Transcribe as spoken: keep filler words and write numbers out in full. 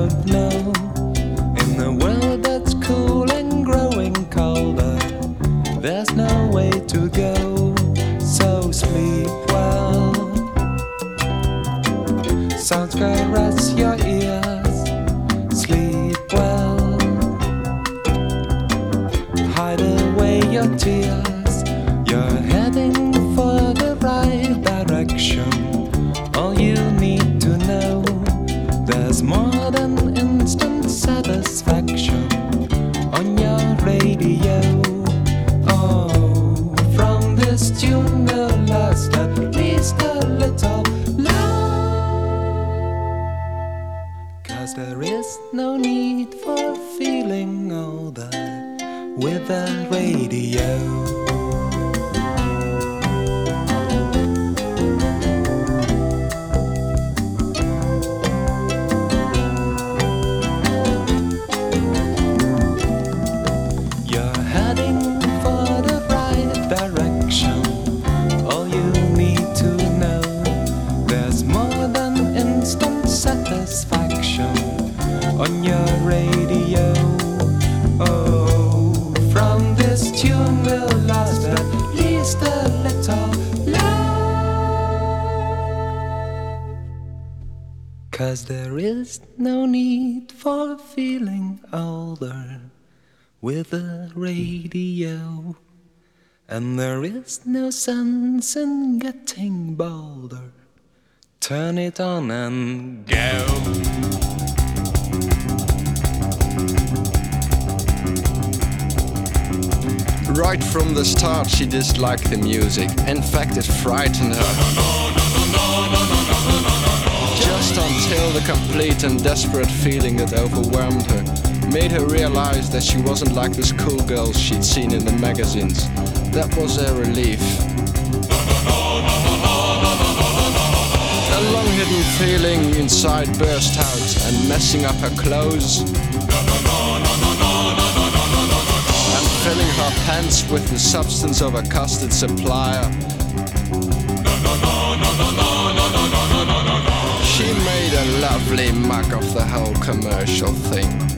don't know. In a world that's cool and growing colder, there's no way to go. So sleep well. Sounds caress your ears. Sleep well. Hide away your tears. You're heading for the right direction. All you need to know, there's more than instant satisfaction on your radio. Oh, from this tune will last at least a little love. 'Cause there is no need for feeling older with a radio. Satisfaction on your radio. Oh, from this tune will last at least a little love. 'Cause there is no need for feeling older with a radio. And there is no sense in getting bolder. Turn it on and go. Right from the start she disliked the music. In fact, it frightened her. Just until the complete and desperate feeling that overwhelmed her made her realize that she wasn't like the schoolgirls she'd seen in the magazines. That was a relief. A long-hidden feeling inside burst out and messing up her clothes and filling her pants with the substance of a custard supplier. She made a lovely mug of the whole commercial thing.